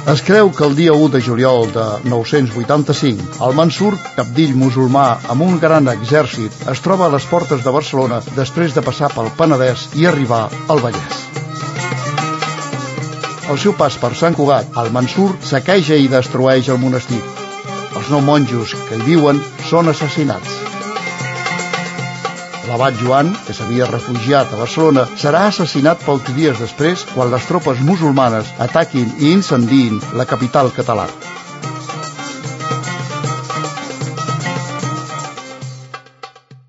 Es creu que el dia 1 de juliol de 985, el Mansur, cabdill musulmà amb un gran exèrcit, es troba a les portes de Barcelona després de passar pel Penedès i arribar al Vallès. Al seu pas per Sant Cugat, el Mansur saqueja i destrueix el monestir. Els 9 monjos que hi viuen són assassinats. L'abat Joan, que s'havia refugiat a Barcelona, serà assassinat pocs dies després quan les tropes musulmanes ataquin i incendiïn la capital catalana.